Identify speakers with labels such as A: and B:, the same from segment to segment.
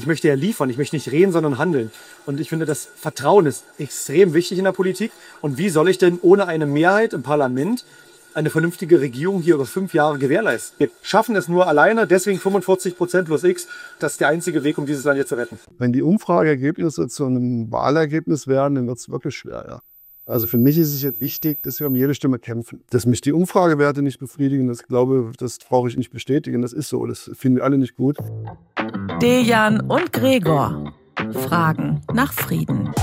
A: ich möchte ja liefern, ich möchte nicht reden, sondern handeln. Und ich finde, das Vertrauen ist extrem wichtig in der Politik. Und wie soll ich denn ohne eine Mehrheit im Parlament eine vernünftige Regierung hier über 5 Jahre gewährleisten? Wir schaffen es nur alleine, deswegen 45% plus X. Das ist der einzige Weg, um dieses Land hier zu retten.
B: Wenn die Umfrageergebnisse zu einem Wahlergebnis werden, dann wird es wirklich schwer, ja. Also für mich ist es jetzt wichtig, dass wir um jede Stimme kämpfen. Dass mich die Umfragewerte nicht befriedigen, das brauche ich nicht bestätigen. Das ist so, das finden wir alle nicht gut.
C: Dejan und Gregor fragen nach Frieden.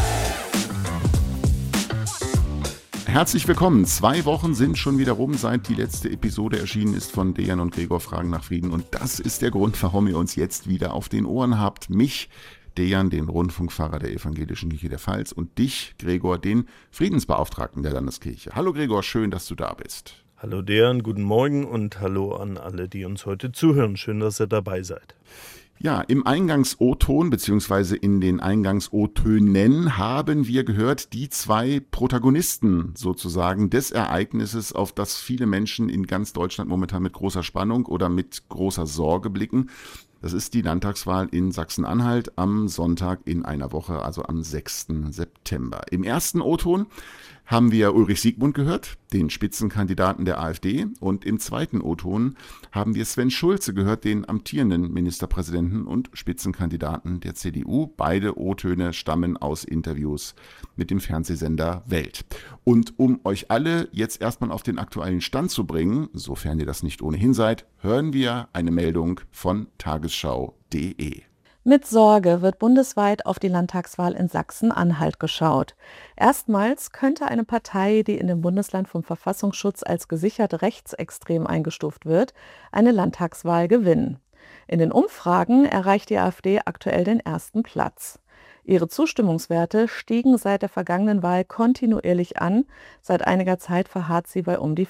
D: Herzlich willkommen. 2 Wochen sind schon wieder rum, seit die letzte Episode erschienen ist von Dejan und Gregor fragen nach Frieden. Und das ist der Grund, warum ihr uns jetzt wieder auf den Ohren habt. Mich, Dejan, den Rundfunkpfarrer der Evangelischen Kirche der Pfalz, und dich, Gregor, den Friedensbeauftragten der Landeskirche. Hallo Gregor, schön, dass du da bist.
E: Hallo Dejan, guten Morgen und hallo an alle, die uns heute zuhören. Schön, dass ihr dabei seid.
D: Ja, im Eingangs-O-Ton bzw. in den Eingangs-O-Tönen haben wir gehört, die 2 Protagonisten sozusagen des Ereignisses, auf das viele Menschen in ganz Deutschland momentan mit großer Spannung oder mit großer Sorge blicken. Das ist die Landtagswahl in Sachsen-Anhalt am Sonntag in einer Woche, also am 6. September. Im ersten O-Ton haben wir Ulrich Siegmund gehört, den Spitzenkandidaten der AfD. Und im zweiten O-Ton haben wir Sven Schulze gehört, den amtierenden Ministerpräsidenten und Spitzenkandidaten der CDU. Beide O-Töne stammen aus Interviews mit dem Fernsehsender Welt. Und um euch alle jetzt erstmal auf den aktuellen Stand zu bringen, sofern ihr das nicht ohnehin seid, hören wir eine Meldung von tagesschau.de.
C: Mit Sorge wird bundesweit auf die Landtagswahl in Sachsen-Anhalt geschaut. Erstmals könnte eine Partei, die in dem Bundesland vom Verfassungsschutz als gesichert rechtsextrem eingestuft wird, eine Landtagswahl gewinnen. In den Umfragen erreicht die AfD aktuell den ersten Platz. Ihre Zustimmungswerte stiegen seit der vergangenen Wahl kontinuierlich an. Seit einiger Zeit verharrt sie bei um die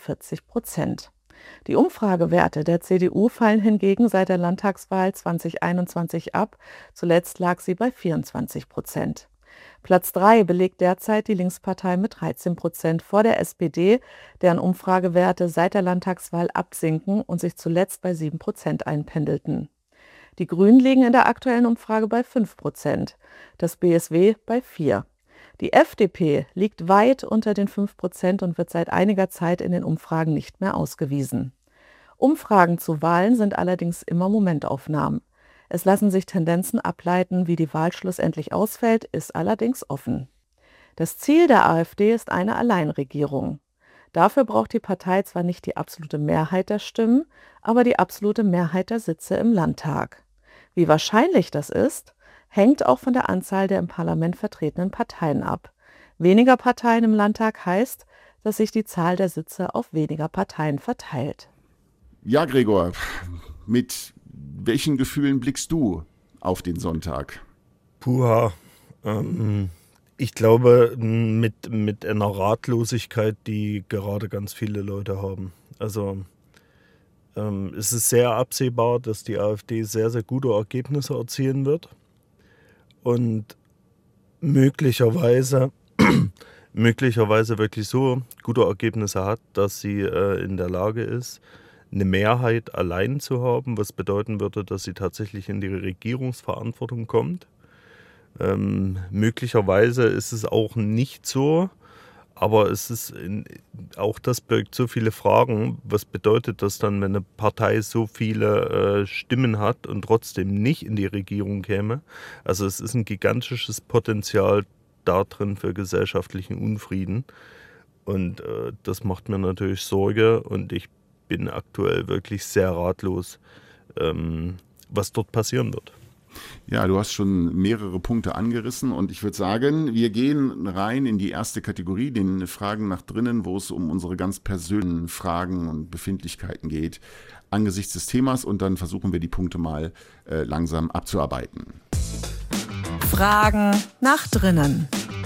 C: 40%. Die Umfragewerte der CDU fallen hingegen seit der Landtagswahl 2021 ab. Zuletzt lag sie bei 24%. Platz 3 belegt derzeit die Linkspartei mit 13% vor der SPD, deren Umfragewerte seit der Landtagswahl absinken und sich zuletzt bei 7% einpendelten. Die Grünen liegen in der aktuellen Umfrage bei 5%, das BSW bei 4%. Die FDP liegt weit unter den 5% und wird seit einiger Zeit in den Umfragen nicht mehr ausgewiesen. Umfragen zu Wahlen sind allerdings immer Momentaufnahmen. Es lassen sich Tendenzen ableiten, wie die Wahl schlussendlich ausfällt, ist allerdings offen. Das Ziel der AfD ist eine Alleinregierung. Dafür braucht die Partei zwar nicht die absolute Mehrheit der Stimmen, aber die absolute Mehrheit der Sitze im Landtag. Wie wahrscheinlich das ist, hängt auch von der Anzahl der im Parlament vertretenen Parteien ab. Weniger Parteien im Landtag heißt, dass sich die Zahl der Sitze auf weniger Parteien verteilt.
D: Ja, Gregor, mit welchen Gefühlen blickst du auf den Sonntag?
E: Puha, ich glaube mit einer Ratlosigkeit, die gerade ganz viele Leute haben. Also es ist sehr absehbar, dass die AfD sehr, sehr gute Ergebnisse erzielen wird. Und möglicherweise wirklich so gute Ergebnisse hat, dass sie in der Lage ist, eine Mehrheit allein zu haben, was bedeuten würde, dass sie tatsächlich in die Regierungsverantwortung kommt. Möglicherweise ist es auch nicht so, aber es ist auch das birgt so viele Fragen. Was bedeutet das dann, wenn eine Partei so viele Stimmen hat und trotzdem nicht in die Regierung käme? Also es ist ein gigantisches Potenzial da drin für gesellschaftlichen Unfrieden. Und das macht mir natürlich Sorge und ich bin aktuell wirklich sehr ratlos, was dort passieren wird.
D: Ja, du hast schon mehrere Punkte angerissen und ich würde sagen, wir gehen rein in die erste Kategorie, den Fragen nach drinnen, wo es um unsere ganz persönlichen Fragen und Befindlichkeiten geht angesichts des Themas und dann versuchen wir die Punkte mal langsam abzuarbeiten.
C: Fragen nach drinnen.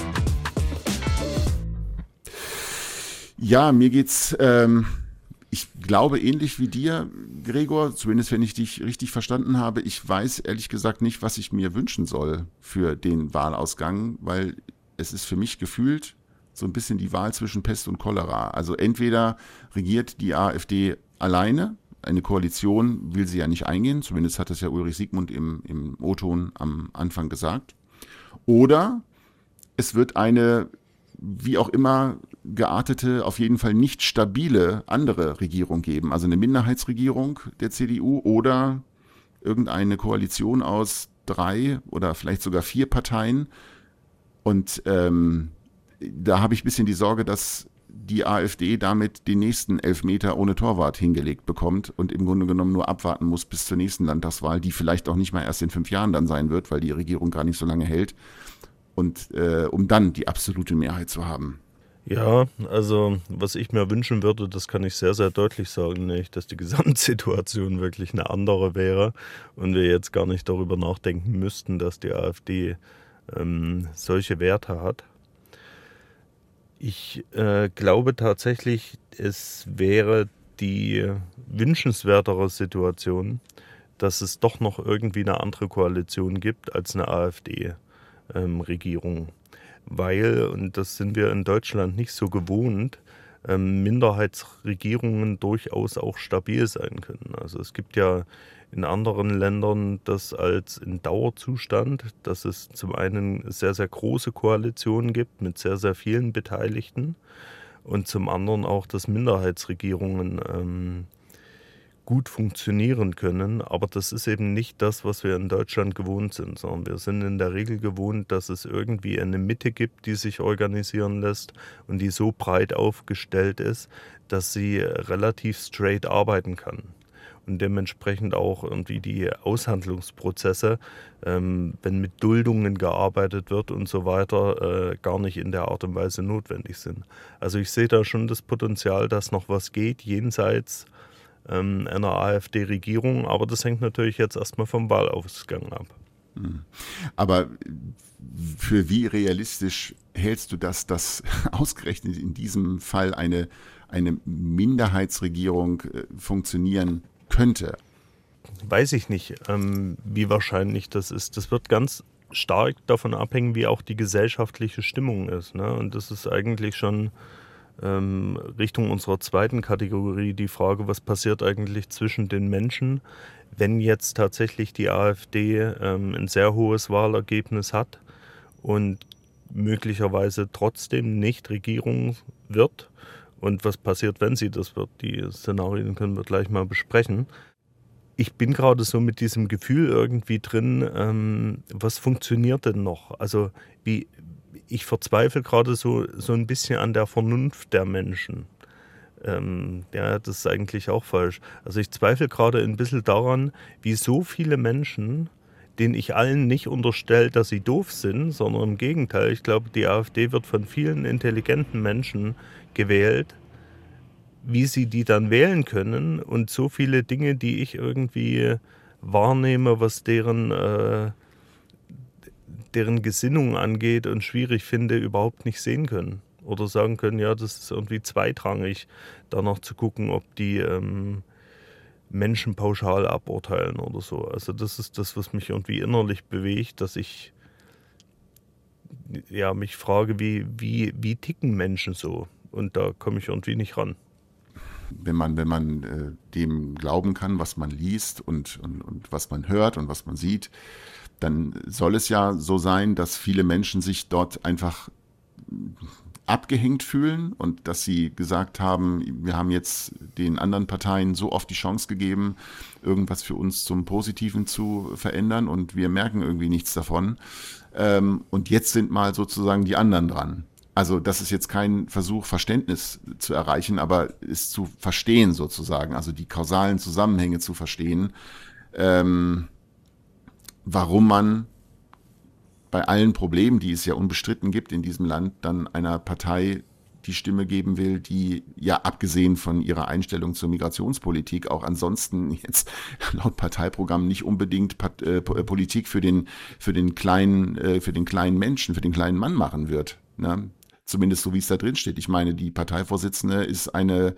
D: Ja, mir geht's ich glaube ähnlich wie dir, Gregor, zumindest wenn ich dich richtig verstanden habe. Ich weiß ehrlich gesagt nicht, was ich mir wünschen soll für den Wahlausgang, weil es ist für mich gefühlt so ein bisschen die Wahl zwischen Pest und Cholera. Also entweder regiert die AfD alleine eine Koalition will sie ja nicht eingehen, zumindest hat es ja Ulrich Siegmund im O-Ton am Anfang gesagt. Oder es wird eine, wie auch immer geartete, auf jeden Fall nicht stabile andere Regierung geben, also eine Minderheitsregierung der CDU oder irgendeine Koalition aus 3 oder vielleicht sogar 4 Parteien. Und da habe ich ein bisschen die Sorge, dass die AfD damit den nächsten Elfmeter ohne Torwart hingelegt bekommt und im Grunde genommen nur abwarten muss bis zur nächsten Landtagswahl, die vielleicht auch nicht mal erst in 5 Jahren dann sein wird, weil die Regierung gar nicht so lange hält. Und um dann die absolute Mehrheit zu haben.
E: Ja, also was ich mir wünschen würde, das kann ich sehr, sehr deutlich sagen, nämlich, dass die Gesamtsituation wirklich eine andere wäre und wir jetzt gar nicht darüber nachdenken müssten, dass die AfD solche Werte hat. Ich glaube tatsächlich, es wäre die wünschenswertere Situation, dass es doch noch irgendwie eine andere Koalition gibt als eine AfD-Regierung. Weil, und das sind wir in Deutschland nicht so gewohnt, Minderheitsregierungen durchaus auch stabil sein können. Also es gibt ja in anderen Ländern das als in Dauerzustand, dass es zum einen sehr, sehr große Koalitionen gibt mit sehr, sehr vielen Beteiligten und zum anderen auch, dass Minderheitsregierungen gut funktionieren können, aber das ist eben nicht das, was wir in Deutschland gewohnt sind, sondern wir sind in der Regel gewohnt, dass es irgendwie eine Mitte gibt, die sich organisieren lässt und die so breit aufgestellt ist, dass sie relativ straight arbeiten kann. Und dementsprechend auch irgendwie die Aushandlungsprozesse, wenn mit Duldungen gearbeitet wird und so weiter, gar nicht in der Art und Weise notwendig sind. Also ich sehe da schon das Potenzial, dass noch was geht, jenseits einer AfD-Regierung, aber das hängt natürlich jetzt erstmal vom Wahlausgang ab.
D: Aber für wie realistisch hältst du das, dass ausgerechnet in diesem Fall eine Minderheitsregierung funktionieren könnte?
E: Weiß ich nicht, wie wahrscheinlich das ist. Das wird ganz stark davon abhängen, wie auch die gesellschaftliche Stimmung ist, ne? Und das ist eigentlich schon Richtung unserer zweiten Kategorie die Frage, was passiert eigentlich zwischen den Menschen, wenn jetzt tatsächlich die AfD ein sehr hohes Wahlergebnis hat und möglicherweise trotzdem nicht Regierung wird. Und was passiert, wenn sie das wird? Die Szenarien können wir gleich mal besprechen. Ich bin gerade so mit diesem Gefühl irgendwie drin, was funktioniert denn noch? Also ich verzweifle gerade so ein bisschen an der Vernunft der Menschen. Ja, das ist eigentlich auch falsch. Also ich zweifle gerade ein bisschen daran, wie so viele Menschen, denen ich allen nicht unterstelle, dass sie doof sind, sondern im Gegenteil. Ich glaube, die AfD wird von vielen intelligenten Menschen gewählt, wie sie die dann wählen können. Und so viele Dinge, die ich irgendwie wahrnehme, was deren Gesinnung angeht und schwierig finde, überhaupt nicht sehen können. Oder sagen können, ja, das ist irgendwie zweitrangig, danach zu gucken, ob die Menschen pauschal aburteilen oder so. Also das ist das, was mich irgendwie innerlich bewegt, dass ich mich frage, wie ticken Menschen so? Und da komme ich irgendwie nicht ran.
D: Wenn man dem glauben kann, was man liest und was man hört und was man sieht, dann soll es ja so sein, dass viele Menschen sich dort einfach abgehängt fühlen und dass sie gesagt haben, wir haben jetzt den anderen Parteien so oft die Chance gegeben, irgendwas für uns zum Positiven zu verändern und wir merken irgendwie nichts davon. Und jetzt sind mal sozusagen die anderen dran. Also das ist jetzt kein Versuch, Verständnis zu erreichen, aber es zu verstehen sozusagen, also die kausalen Zusammenhänge zu verstehen, warum man bei allen Problemen, die es ja unbestritten gibt in diesem Land, dann einer Partei die Stimme geben will, die ja abgesehen von ihrer Einstellung zur Migrationspolitik auch ansonsten jetzt laut Parteiprogramm nicht unbedingt Politik für den kleinen Menschen, für den kleinen Mann machen wird, ne? Zumindest so, wie es da drin steht. Ich meine, die Parteivorsitzende ist eine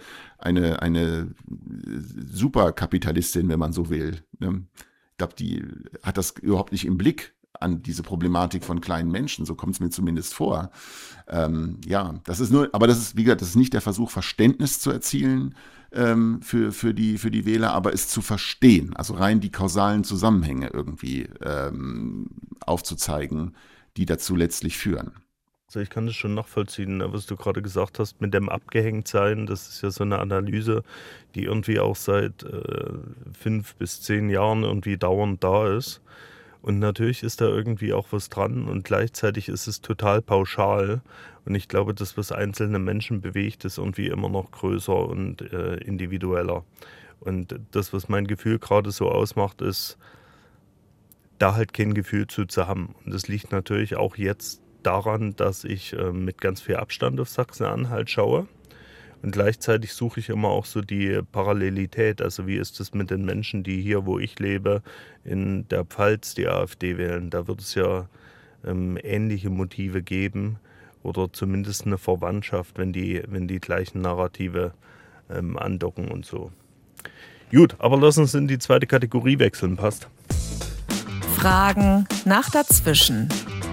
D: Superkapitalistin, wenn man so will, ne? Ich glaube, die hat das überhaupt nicht im Blick an diese Problematik von kleinen Menschen. So kommt es mir zumindest vor. Das ist nur, aber das ist, wie gesagt, das ist nicht der Versuch, Verständnis zu erzielen für die Wähler, aber es zu verstehen, also rein die kausalen Zusammenhänge irgendwie aufzuzeigen, die dazu letztlich führen.
E: Also ich kann das schon nachvollziehen, was du gerade gesagt hast mit dem Abgehängtsein. Das ist ja so eine Analyse, die irgendwie auch seit 5 bis 10 Jahren irgendwie dauernd da ist. Und natürlich ist da irgendwie auch was dran und gleichzeitig ist es total pauschal. Und ich glaube, das, was einzelne Menschen bewegt, ist irgendwie immer noch größer und individueller. Und das, was mein Gefühl gerade so ausmacht, ist, da halt kein Gefühl zu haben. Und das liegt natürlich auch jetzt daran, dass ich mit ganz viel Abstand auf Sachsen-Anhalt schaue. Und gleichzeitig suche ich immer auch so die Parallelität. Also wie ist es mit den Menschen, die hier, wo ich lebe, in der Pfalz die AfD wählen? Da wird es ja ähnliche Motive geben oder zumindest eine Verwandtschaft, wenn die gleichen Narrative andocken und so. Gut, aber lass uns in die zweite Kategorie wechseln, passt.
F: Fragen nach dazwischen.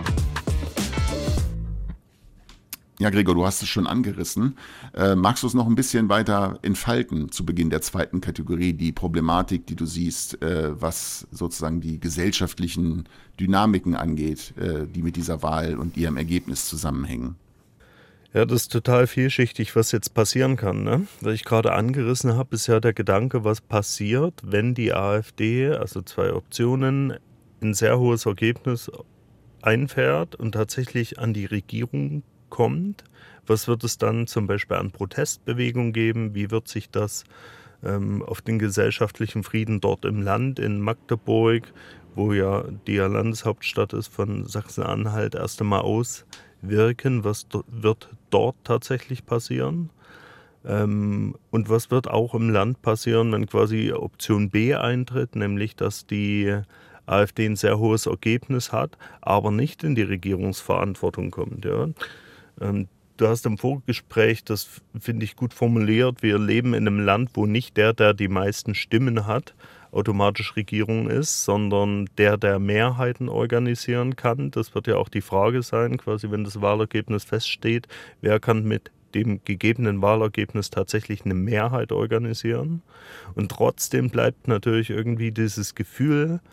D: Ja, Gregor, du hast es schon angerissen. Magst du es noch ein bisschen weiter entfalten zu Beginn der zweiten Kategorie, die Problematik, die du siehst, was sozusagen die gesellschaftlichen Dynamiken angeht, die mit dieser Wahl und ihrem Ergebnis zusammenhängen?
E: Ja, das ist total vielschichtig, was jetzt passieren kann. Ne? Was ich gerade angerissen habe, ist ja der Gedanke, was passiert, wenn die AfD, also 2 Optionen, ein sehr hohes Ergebnis einfährt und tatsächlich an die Regierung kommt. Was wird es dann zum Beispiel an Protestbewegungen geben? Wie wird sich das auf den gesellschaftlichen Frieden dort im Land, in Magdeburg, wo ja die Landeshauptstadt ist von Sachsen-Anhalt, erst einmal auswirken? Was wird dort tatsächlich passieren? Und was wird auch im Land passieren, wenn quasi Option B eintritt, nämlich dass die AfD ein sehr hohes Ergebnis hat, aber nicht in die Regierungsverantwortung kommt. Ja? Du hast im Vorgespräch, das finde ich gut formuliert, wir leben in einem Land, wo nicht der die meisten Stimmen hat, automatisch Regierung ist, sondern der Mehrheiten organisieren kann. Das wird ja auch die Frage sein, quasi wenn das Wahlergebnis feststeht, wer kann mit dem gegebenen Wahlergebnis tatsächlich eine Mehrheit organisieren. Und trotzdem bleibt natürlich irgendwie dieses Gefühl,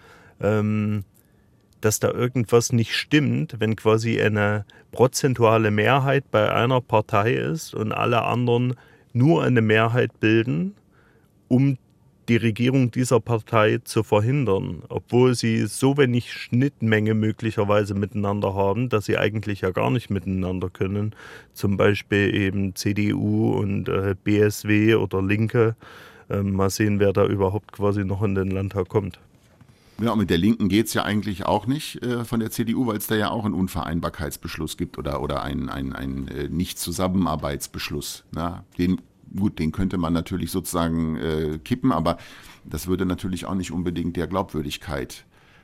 E: dass da irgendwas nicht stimmt, wenn quasi eine prozentuale Mehrheit bei einer Partei ist und alle anderen nur eine Mehrheit bilden, um die Regierung dieser Partei zu verhindern, obwohl sie so wenig Schnittmenge möglicherweise miteinander haben, dass sie eigentlich ja gar nicht miteinander können. Zum Beispiel eben CDU und BSW oder Linke. Mal sehen, wer da überhaupt quasi noch in den Landtag kommt.
D: Ja, mit der Linken geht es ja eigentlich auch nicht von der CDU, weil es da ja auch einen Unvereinbarkeitsbeschluss gibt oder einen Nicht-Zusammenarbeitsbeschluss. Na, den könnte man natürlich sozusagen kippen, aber das würde natürlich auch nicht unbedingt der Glaubwürdigkeit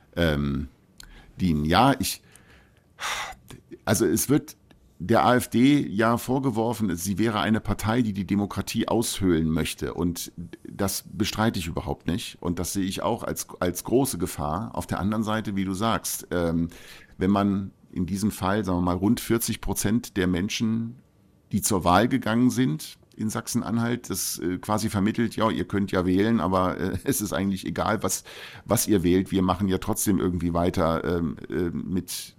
D: dienen. Ja, also es wird der AfD ja vorgeworfen, sie wäre eine Partei, die die Demokratie aushöhlen möchte. Und das bestreite ich überhaupt nicht. Und das sehe ich auch als große Gefahr. Auf der anderen Seite, wie du sagst, wenn man in diesem Fall, sagen wir mal, rund 40% der Menschen, die zur Wahl gegangen sind in Sachsen-Anhalt, das quasi vermittelt, ja, ihr könnt ja wählen, aber es ist eigentlich egal, was ihr wählt. Wir machen ja trotzdem irgendwie weiter mit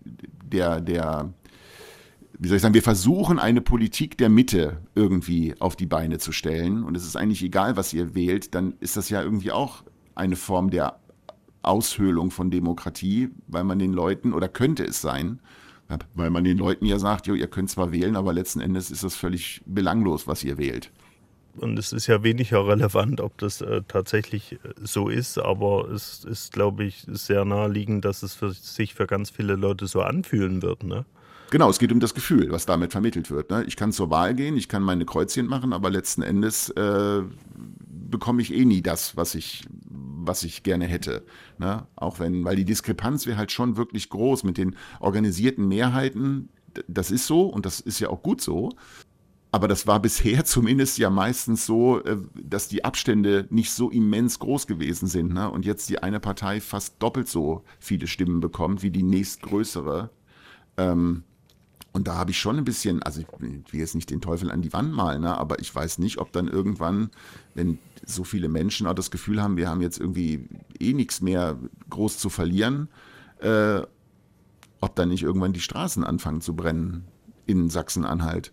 D: wie soll ich sagen, wir versuchen eine Politik der Mitte irgendwie auf die Beine zu stellen und es ist eigentlich egal, was ihr wählt, dann ist das ja irgendwie auch eine Form der Aushöhlung von Demokratie, weil man den Leuten, oder könnte es sein, weil man den Leuten ja sagt, jo, ihr könnt zwar wählen, aber letzten Endes ist das völlig belanglos, was ihr wählt.
E: Und es ist ja weniger relevant, ob das tatsächlich so ist, aber es ist, glaube ich, sehr naheliegend, dass es sich für ganz viele Leute so anfühlen wird, ne?
D: Genau, es geht um das Gefühl, was damit vermittelt wird. Ne? Ich kann zur Wahl gehen, ich kann meine Kreuzchen machen, aber letzten Endes bekomme ich eh nie das, was ich gerne hätte. Ne? Auch weil die Diskrepanz wäre halt schon wirklich groß mit den organisierten Mehrheiten. Das ist so und das ist ja auch gut so. Aber das war bisher zumindest ja meistens so, dass die Abstände nicht so immens groß gewesen sind. Ne? Und jetzt die eine Partei fast doppelt so viele Stimmen bekommt wie die nächstgrößere. Und da habe ich schon ein bisschen, also ich will jetzt nicht den Teufel an die Wand malen, ne, aber ich weiß nicht, ob dann irgendwann, wenn so viele Menschen auch das Gefühl haben, wir haben jetzt irgendwie nichts mehr groß zu verlieren, ob dann nicht irgendwann die Straßen anfangen zu brennen in Sachsen-Anhalt.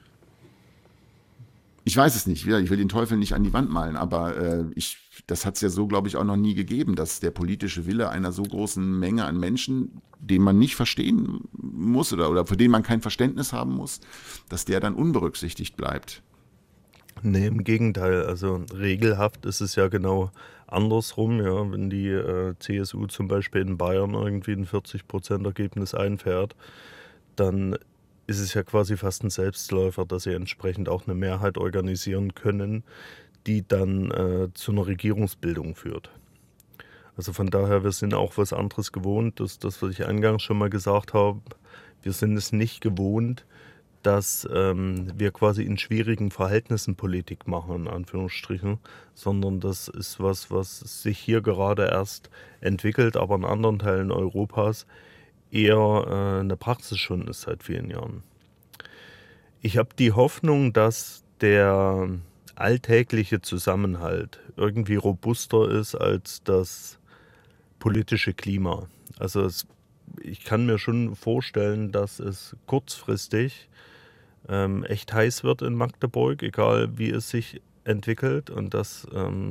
D: Ich weiß es nicht, ich will den Teufel nicht an die Wand malen, aber das hat es ja so, glaube ich, auch noch nie gegeben, dass der politische Wille einer so großen Menge an Menschen, den man nicht verstehen muss oder für den man kein Verständnis haben muss, dass der dann unberücksichtigt bleibt.
E: Nee, im Gegenteil. Also regelhaft ist es ja genau andersrum. Ja, wenn die CSU zum Beispiel in Bayern irgendwie ein 40% Ergebnis einfährt, dann ist es ja quasi fast ein Selbstläufer, dass sie entsprechend auch eine Mehrheit organisieren können, die dann zu einer Regierungsbildung führt. Also von daher, wir sind auch was anderes gewohnt. Das, was ich eingangs schon mal gesagt habe, wir sind es nicht gewohnt, dass wir quasi in schwierigen Verhältnissen Politik machen, in Anführungsstrichen, sondern das ist was sich hier gerade erst entwickelt, aber in anderen Teilen Europas eher eine Praxis schon ist seit vielen Jahren. Ich habe die Hoffnung, dass der alltägliche Zusammenhalt irgendwie robuster ist als das politische Klima. Also ich kann mir schon vorstellen, dass es kurzfristig echt heiß wird in Magdeburg, egal wie es sich entwickelt, und dass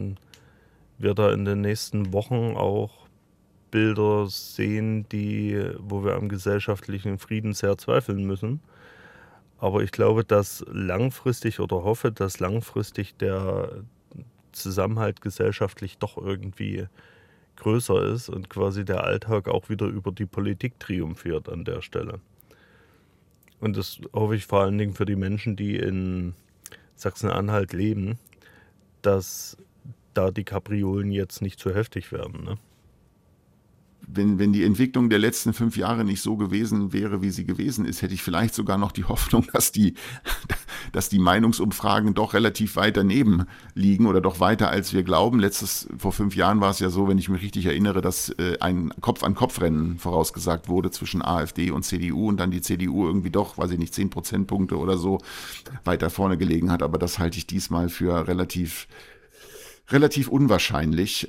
E: wir da in den nächsten Wochen auch Bilder sehen, wo wir am gesellschaftlichen Frieden sehr zweifeln müssen. Aber ich glaube, dass langfristig oder hoffe, dass langfristig der Zusammenhalt gesellschaftlich doch irgendwie größer ist und quasi der Alltag auch wieder über die Politik triumphiert an der Stelle. Und das hoffe ich vor allen Dingen für die Menschen, die in Sachsen-Anhalt leben, dass da die Kapriolen jetzt nicht zu heftig werden, ne?
D: Wenn die Entwicklung der letzten 5 Jahre nicht so gewesen wäre, wie sie gewesen ist, hätte ich vielleicht sogar noch die Hoffnung, dass die Meinungsumfragen doch relativ weit daneben liegen oder doch weiter, als wir glauben. Vor 5 Jahren war es ja so, wenn ich mich richtig erinnere, dass ein Kopf-an-Kopf-Rennen vorausgesagt wurde zwischen AfD und CDU und dann die CDU irgendwie doch, weiß ich nicht, 10 Prozentpunkte oder so weiter vorne gelegen hat. Aber das halte ich diesmal für relativ unwahrscheinlich.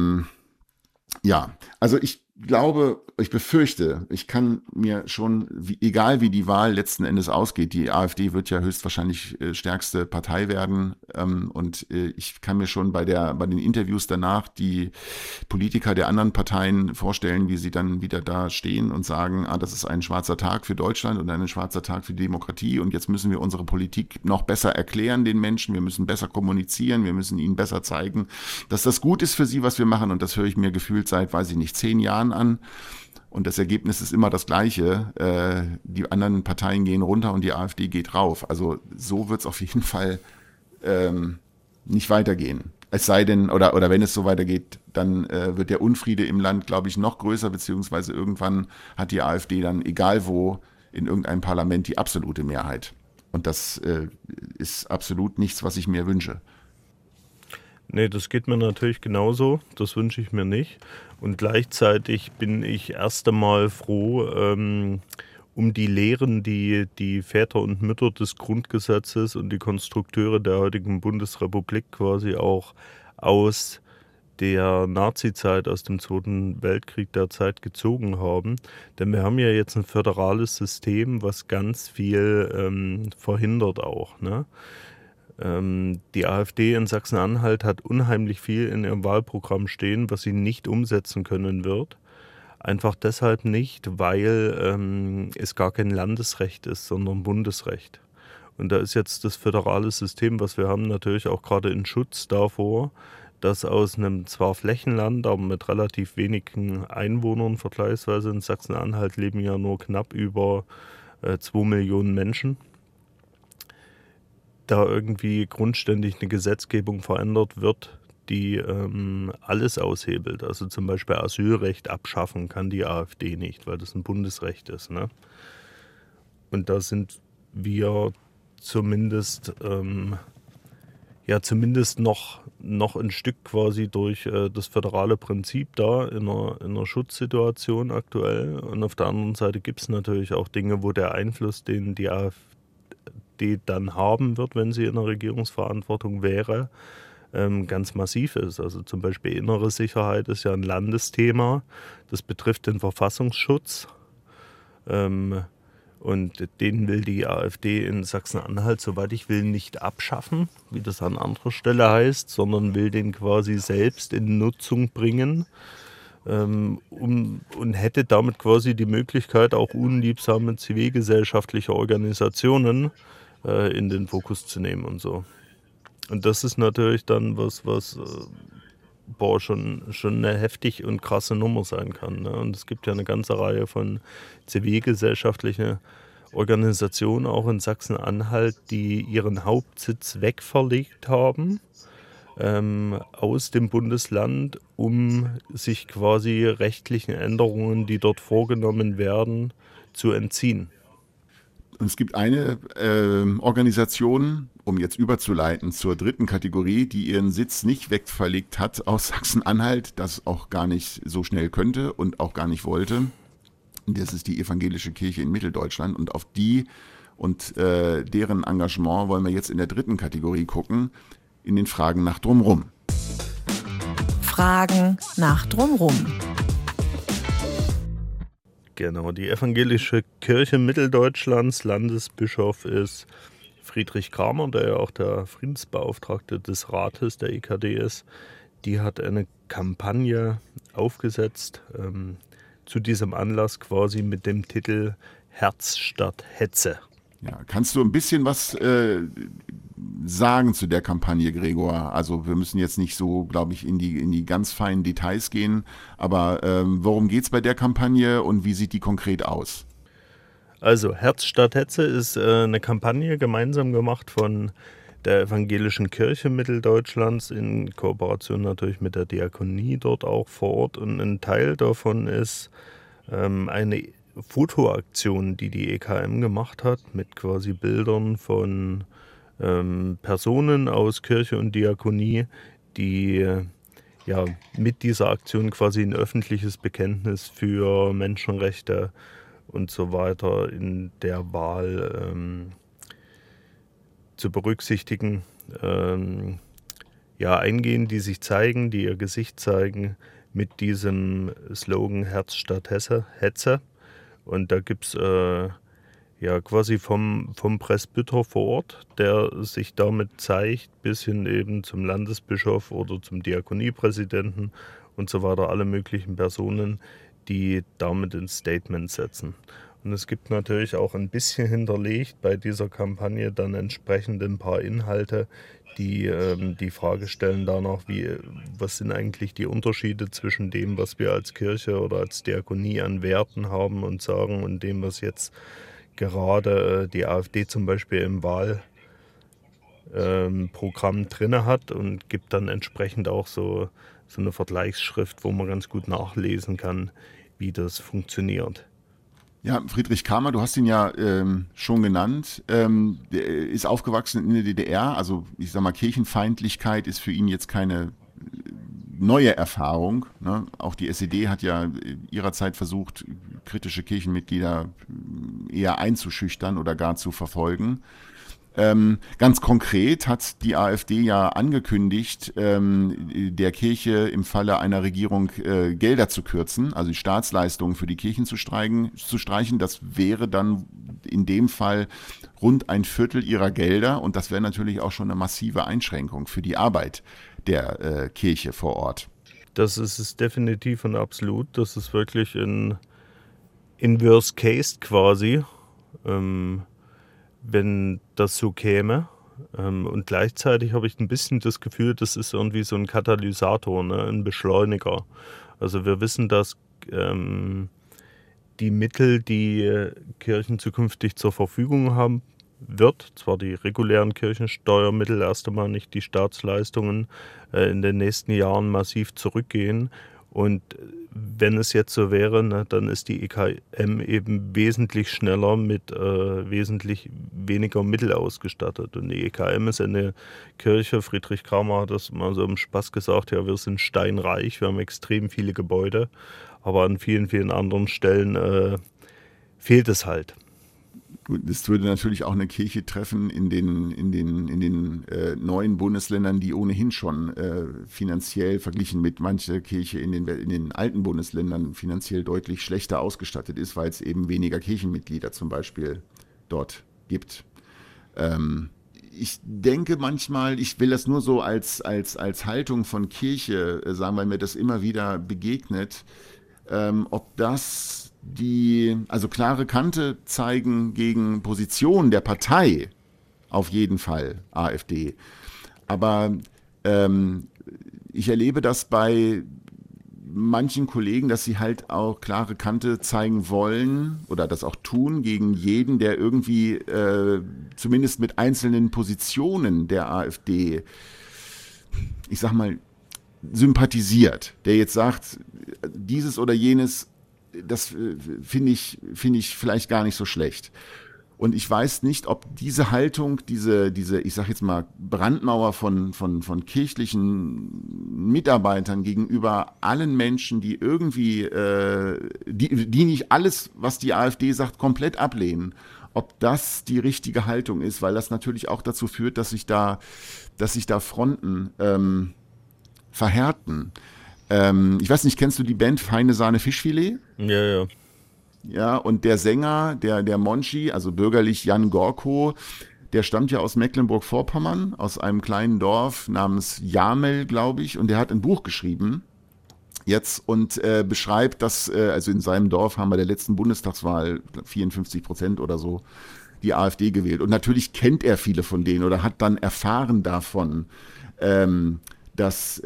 D: Ja, also ich befürchte, ich kann mir schon, egal wie die Wahl letzten Endes ausgeht, die AfD wird ja höchstwahrscheinlich stärkste Partei werden, und ich kann mir schon bei den Interviews danach die Politiker der anderen Parteien vorstellen, wie sie dann wieder da stehen und sagen, das ist ein schwarzer Tag für Deutschland und ein schwarzer Tag für die Demokratie, und jetzt müssen wir unsere Politik noch besser erklären den Menschen, wir müssen besser kommunizieren, wir müssen ihnen besser zeigen, dass das gut ist für sie, was wir machen, und das höre ich mir gefühlt seit, weiß ich nicht, 10 Jahren an. Und das Ergebnis ist immer das gleiche. Die anderen Parteien gehen runter und die AfD geht rauf. Also so wird es auf jeden Fall nicht weitergehen. Es sei denn, oder wenn es so weitergeht, dann wird der Unfriede im Land, glaube ich, noch größer, beziehungsweise irgendwann hat die AfD dann, egal wo, in irgendeinem Parlament die absolute Mehrheit. Und das ist absolut nichts, was ich mir wünsche.
E: Nee, das geht mir natürlich genauso. Das wünsche ich mir nicht. Und gleichzeitig bin ich erst einmal froh um die Lehren, die die Väter und Mütter des Grundgesetzes und die Konstrukteure der heutigen Bundesrepublik quasi auch aus der Nazizeit, aus dem Zweiten Weltkrieg der Zeit gezogen haben. Denn wir haben ja jetzt ein föderales System, was ganz viel verhindert auch, ne? Die AfD in Sachsen-Anhalt hat unheimlich viel in ihrem Wahlprogramm stehen, was sie nicht umsetzen können wird. Einfach deshalb nicht, weil es gar kein Landesrecht ist, sondern Bundesrecht. Und da ist jetzt das föderale System, was wir haben, natürlich auch gerade in Schutz davor, dass aus einem zwar Flächenland, aber mit relativ wenigen Einwohnern vergleichsweise, in Sachsen-Anhalt leben ja nur knapp über 2 Millionen Menschen, da irgendwie grundständig eine Gesetzgebung verändert wird, die alles aushebelt. Also zum Beispiel Asylrecht abschaffen kann die AfD nicht, weil das ein Bundesrecht ist, ne? Und da sind wir zumindest noch noch ein Stück quasi durch das föderale Prinzip da in einer Schutzsituation aktuell. Und auf der anderen Seite gibt es natürlich auch Dinge, wo der Einfluss, den die AfD dann haben wird, wenn sie in der Regierungsverantwortung wäre, ganz massiv ist. Also zum Beispiel innere Sicherheit ist ja ein Landesthema. Das betrifft den Verfassungsschutz. Und den will die AfD in Sachsen-Anhalt, soweit ich will, nicht abschaffen, wie das an anderer Stelle heißt, sondern will den quasi selbst in Nutzung bringen und hätte damit quasi die Möglichkeit, auch unliebsame zivilgesellschaftliche Organisationen in den Fokus zu nehmen und so. Und das ist natürlich dann was schon eine heftig und krasse Nummer sein kann. Ne? Und es gibt ja eine ganze Reihe von zivilgesellschaftlichen Organisationen, auch in Sachsen-Anhalt, die ihren Hauptsitz wegverlegt haben aus dem Bundesland, um sich quasi rechtlichen Änderungen, die dort vorgenommen werden, zu entziehen.
D: Und es gibt eine Organisation, um jetzt überzuleiten zur dritten Kategorie, die ihren Sitz nicht wegverlegt hat aus Sachsen-Anhalt, das auch gar nicht so schnell könnte und auch gar nicht wollte. Das ist die Evangelische Kirche in Mitteldeutschland. Und auf die und deren Engagement wollen wir jetzt in der dritten Kategorie gucken, in den Fragen nach Drumrum.
F: Fragen nach Drumrum.
E: Genau, die Evangelische Kirche Mitteldeutschlands, Landesbischof ist Friedrich Kramer, der ja auch der Friedensbeauftragte des Rates der EKD ist. Die hat eine Kampagne aufgesetzt zu diesem Anlass quasi mit dem Titel Herz statt Hetze.
D: Ja, kannst du ein bisschen was sagen zu der Kampagne, Gregor? Also wir müssen jetzt nicht so, glaube ich, in die ganz feinen Details gehen, aber worum geht es bei der Kampagne und wie sieht die konkret aus?
E: Also Herz statt Hetze ist eine Kampagne gemeinsam gemacht von der Evangelischen Kirche Mitteldeutschlands in Kooperation natürlich mit der Diakonie dort auch vor Ort. Und ein Teil davon ist eine Fotoaktion, die die EKM gemacht hat, mit quasi Bildern von Personen aus Kirche und Diakonie, die mit dieser Aktion quasi ein öffentliches Bekenntnis für Menschenrechte und so weiter in der Wahl zu berücksichtigen, eingehen, die sich zeigen, die ihr Gesicht zeigen mit diesem Slogan Herz statt Hetze. Und da gibt es quasi vom Presbyter vor Ort, der sich damit zeigt, bis hin eben zum Landesbischof oder zum Diakoniepräsidenten und so weiter, alle möglichen Personen, die damit ein Statement setzen. Und es gibt natürlich auch ein bisschen hinterlegt bei dieser Kampagne dann entsprechend ein paar Inhalte, die die Frage stellen danach, was sind eigentlich die Unterschiede zwischen dem, was wir als Kirche oder als Diakonie an Werten haben und sagen und dem, was jetzt gerade die AfD zum Beispiel im Wahlprogramm drin hat, und gibt dann entsprechend auch so eine Vergleichsschrift, wo man ganz gut nachlesen kann, wie das funktioniert.
D: Ja, Friedrich Kramer, du hast ihn ja schon genannt, der ist aufgewachsen in der DDR, also ich sag mal, Kirchenfeindlichkeit ist für ihn jetzt keine neue Erfahrung. Ne? Auch die SED hat ja ihrerzeit versucht, kritische Kirchenmitglieder eher einzuschüchtern oder gar zu verfolgen. Ganz konkret hat die AfD ja angekündigt, der Kirche im Falle einer Regierung Gelder zu kürzen, also die Staatsleistungen für die Kirchen zu streichen. Das wäre dann in dem Fall rund 1/4 ihrer Gelder, und das wäre natürlich auch schon eine massive Einschränkung für die Arbeit der Kirche vor Ort.
E: Das ist es definitiv und absolut. Das ist wirklich in Worst Case quasi. Wenn das so käme. Und gleichzeitig habe ich ein bisschen das Gefühl, das ist irgendwie so ein Katalysator, ne? Ein Beschleuniger. Also wir wissen, dass die Mittel, die Kirchen zukünftig zur Verfügung haben wird, zwar die regulären Kirchensteuermittel erst einmal, nicht die Staatsleistungen, in den nächsten Jahren massiv zurückgehen. Und wenn es jetzt so wäre, ne, dann ist die EKM eben wesentlich schneller mit wesentlich weniger Mittel ausgestattet. Und die EKM ist eine Kirche, Friedrich Kramer hat das mal so im Spaß gesagt, ja, wir sind steinreich, wir haben extrem viele Gebäude, aber an vielen, vielen anderen Stellen fehlt es halt.
D: Das würde natürlich auch eine Kirche treffen in den neuen Bundesländern, die ohnehin schon finanziell verglichen mit mancher Kirche in den alten Bundesländern finanziell deutlich schlechter ausgestattet ist, weil es eben weniger Kirchenmitglieder zum Beispiel dort gibt. Ich denke manchmal, ich will das nur so als Haltung von Kirche sagen, weil mir das immer wieder begegnet, ob das also klare Kante zeigen gegen Positionen der Partei, auf jeden Fall, AfD. Aber ich erlebe das bei manchen Kollegen, dass sie halt auch klare Kante zeigen wollen oder das auch tun gegen jeden, der irgendwie zumindest mit einzelnen Positionen der AfD, ich sag mal, sympathisiert, der jetzt sagt, dieses oder jenes, das finde ich vielleicht gar nicht so schlecht. Und ich weiß nicht, ob diese Haltung, diese, ich sag jetzt mal, Brandmauer von kirchlichen Mitarbeitern gegenüber allen Menschen, die irgendwie, die nicht alles, was die AfD sagt, komplett ablehnen, ob das die richtige Haltung ist, weil das natürlich auch dazu führt, dass sich da Fronten verhärten. Ich weiß nicht, kennst du die Band Feine Sahne Fischfilet?
E: Ja.
D: Ja, und der Sänger, der Monchi, also bürgerlich Jan Gorko, der stammt ja aus Mecklenburg-Vorpommern, aus einem kleinen Dorf namens Jamel, glaube ich, und der hat ein Buch geschrieben jetzt und beschreibt, dass, also in seinem Dorf haben bei der letzten Bundestagswahl 54% oder so die AfD gewählt. Und natürlich kennt er viele von denen oder hat dann erfahren davon, dass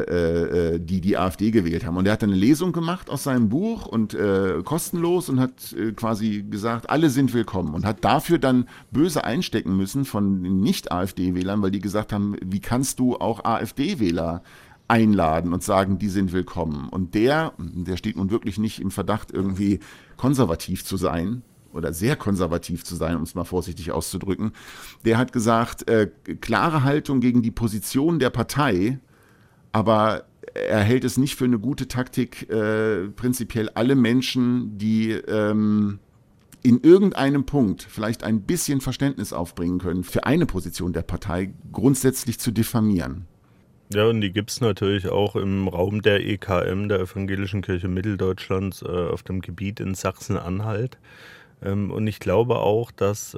D: die AfD gewählt haben. Und er hat eine Lesung gemacht aus seinem Buch und kostenlos und hat quasi gesagt, alle sind willkommen und hat dafür dann böse einstecken müssen von den Nicht-AfD-Wählern, weil die gesagt haben, wie kannst du auch AfD-Wähler einladen und sagen, die sind willkommen. Und der steht nun wirklich nicht im Verdacht, irgendwie konservativ zu sein, oder sehr konservativ zu sein, um es mal vorsichtig auszudrücken, der hat gesagt, klare Haltung gegen die Position der Partei, aber er hält es nicht für eine gute Taktik, prinzipiell alle Menschen, die in irgendeinem Punkt vielleicht ein bisschen Verständnis aufbringen können, für eine Position der Partei grundsätzlich zu diffamieren.
E: Ja, und die gibt es natürlich auch im Raum der EKM, der Evangelischen Kirche Mitteldeutschlands, auf dem Gebiet in Sachsen-Anhalt. Und ich glaube auch, dass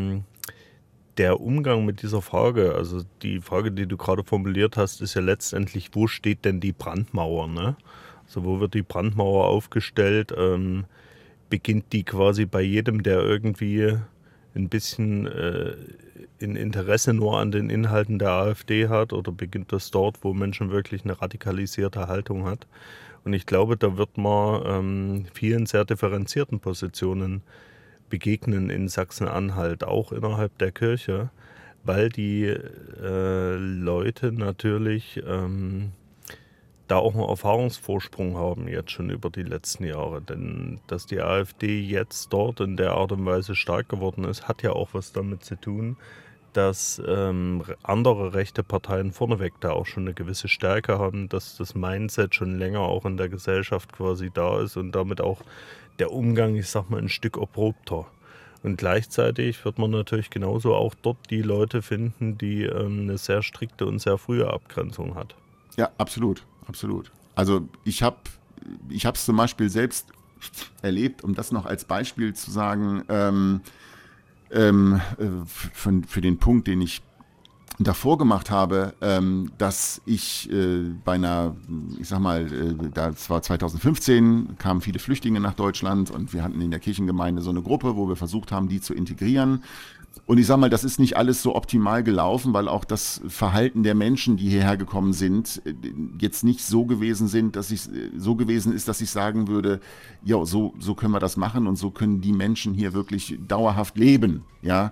E: der Umgang mit dieser Frage, also die Frage, die du gerade formuliert hast, ist ja letztendlich, wo steht denn die Brandmauer? Ne? Also wo wird die Brandmauer aufgestellt? Beginnt die quasi bei jedem, der irgendwie ein bisschen ein Interesse nur an den Inhalten der AfD hat, oder beginnt das dort, wo Menschen wirklich eine radikalisierte Haltung hat? Und ich glaube, da wird man vielen sehr differenzierten Positionen begegnen in Sachsen-Anhalt, auch innerhalb der Kirche, weil die Leute natürlich da auch einen Erfahrungsvorsprung haben, jetzt schon über die letzten Jahre. Denn dass die AfD jetzt dort in der Art und Weise stark geworden ist, hat ja auch was damit zu tun, dass andere rechte Parteien vorneweg da auch schon eine gewisse Stärke haben, dass das Mindset schon länger auch in der Gesellschaft quasi da ist und damit auch der Umgang, ich sag mal, ein Stück erprobter. Und gleichzeitig wird man natürlich genauso auch dort die Leute finden, die eine sehr strikte und sehr frühe Abgrenzung hat.
D: Ja, absolut, absolut. Also ich habe es zum Beispiel selbst erlebt, um das noch als Beispiel zu sagen, für den Punkt, den ich davor gemacht habe, dass ich bei einer, ich sag mal, das war 2015, kamen viele Flüchtlinge nach Deutschland und wir hatten in der Kirchengemeinde so eine Gruppe, wo wir versucht haben, die zu integrieren. Und ich sage mal, das ist nicht alles so optimal gelaufen, weil auch das Verhalten der Menschen, die hierher gekommen sind, jetzt nicht so gewesen ist, dass ich sagen würde, ja, so können wir das machen und so können die Menschen hier wirklich dauerhaft leben. Ja,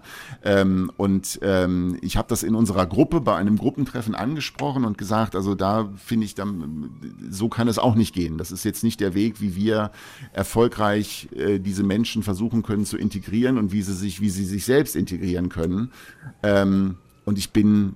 D: ich habe das in unserer Gruppe bei einem Gruppentreffen angesprochen und gesagt, also da finde ich, so kann es auch nicht gehen. Das ist jetzt nicht der Weg, wie wir erfolgreich diese Menschen versuchen können zu integrieren und wie sie sich selbst integrieren können. Und ich bin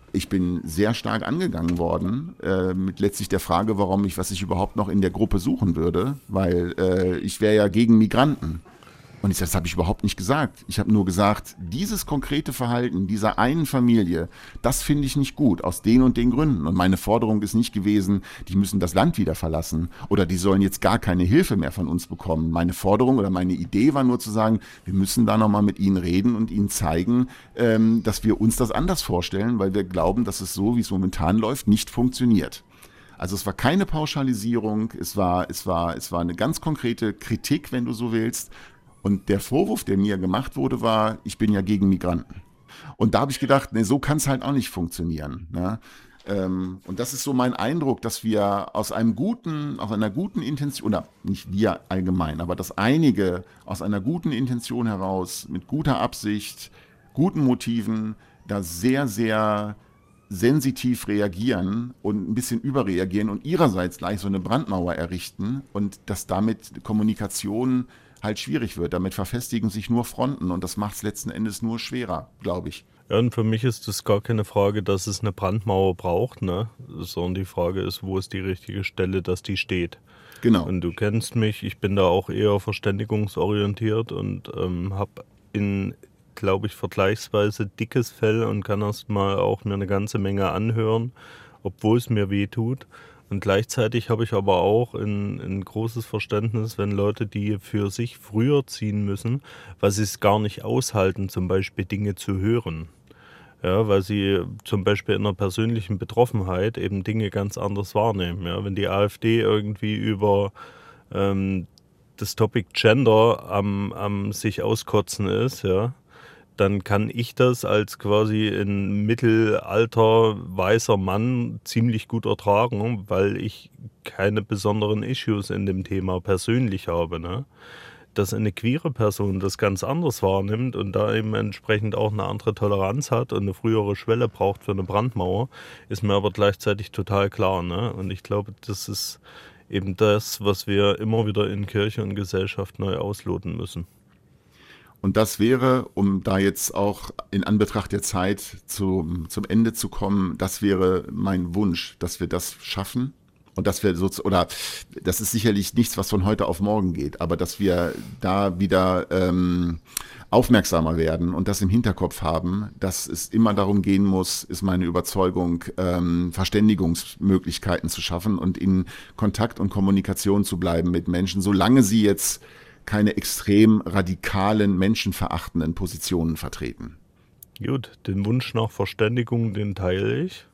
D: sehr stark angegangen worden mit letztlich der Frage, was ich überhaupt noch in der Gruppe suchen würde, weil ich wäre ja gegen Migranten. Und ich sage, das habe ich überhaupt nicht gesagt. Ich habe nur gesagt, dieses konkrete Verhalten dieser einen Familie, das finde ich nicht gut, aus den und den Gründen. Und meine Forderung ist nicht gewesen, die müssen das Land wieder verlassen oder die sollen jetzt gar keine Hilfe mehr von uns bekommen. Meine Forderung oder meine Idee war nur zu sagen, wir müssen da nochmal mit ihnen reden und ihnen zeigen, dass wir uns das anders vorstellen, weil wir glauben, dass es so, wie es momentan läuft, nicht funktioniert. Also es war keine Pauschalisierung, es war eine ganz konkrete Kritik, wenn du so willst. Und der Vorwurf, der mir gemacht wurde, war, ich bin ja gegen Migranten. Und da habe ich gedacht, nee, so kann es halt auch nicht funktionieren. Ne? Und das ist so mein Eindruck, dass wir aus einer guten Intention, oder nicht wir allgemein, aber dass einige aus einer guten Intention heraus, mit guter Absicht, guten Motiven, da sehr, sehr sensitiv reagieren und ein bisschen überreagieren und ihrerseits gleich so eine Brandmauer errichten und dass damit Kommunikation halt schwierig wird. Damit verfestigen sich nur Fronten und das macht es letzten Endes nur schwerer, glaube ich.
E: Ja, und für mich ist das gar keine Frage, dass es eine Brandmauer braucht, ne? Sondern die Frage ist, wo ist die richtige Stelle, dass die steht.
D: Genau.
E: Und du kennst mich, ich bin da auch eher verständigungsorientiert und habe glaube ich, vergleichsweise dickes Fell und kann erst mal auch mir eine ganze Menge anhören, obwohl es mir weh tut. Und gleichzeitig habe ich aber auch ein großes Verständnis, wenn Leute, die für sich früher ziehen müssen, weil sie es gar nicht aushalten, zum Beispiel Dinge zu hören. Ja, weil sie zum Beispiel in einer persönlichen Betroffenheit eben Dinge ganz anders wahrnehmen. Ja, wenn die AfD irgendwie über das Topic Gender am sich auskotzen ist, ja, dann kann ich das als quasi ein mittelalter, weißer Mann ziemlich gut ertragen, weil ich keine besonderen Issues in dem Thema persönlich habe. Ne? Dass eine queere Person das ganz anders wahrnimmt und da eben entsprechend auch eine andere Toleranz hat und eine frühere Schwelle braucht für eine Brandmauer, ist mir aber gleichzeitig total klar. Ne? Und ich glaube, das ist eben das, was wir immer wieder in Kirche und Gesellschaft neu ausloten müssen.
D: Und das wäre, um da jetzt auch in Anbetracht der Zeit zum Ende zu kommen, das wäre mein Wunsch, dass wir das schaffen. Und dass wir das ist sicherlich nichts, was von heute auf morgen geht, aber dass wir da wieder aufmerksamer werden und das im Hinterkopf haben, dass es immer darum gehen muss, ist meine Überzeugung, Verständigungsmöglichkeiten zu schaffen und in Kontakt und Kommunikation zu bleiben mit Menschen, solange sie jetzt keine extrem radikalen, menschenverachtenden Positionen vertreten.
E: Gut, den Wunsch nach Verständigung, den teile ich.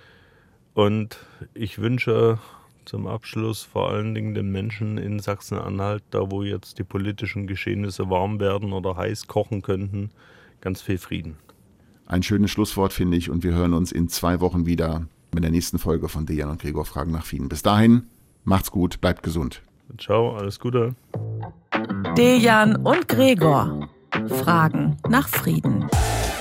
E: Und ich wünsche zum Abschluss vor allen Dingen den Menschen in Sachsen-Anhalt, da wo jetzt die politischen Geschehnisse warm werden oder heiß kochen könnten, ganz viel Frieden.
D: Ein schönes Schlusswort, finde ich, und wir hören uns in 2 Wochen wieder mit der nächsten Folge von Dejan und Gregor Fragen nach Frieden. Bis dahin, macht's gut, bleibt gesund.
E: Ciao, alles Gute.
F: Dejan und Gregor. Fragen nach Frieden.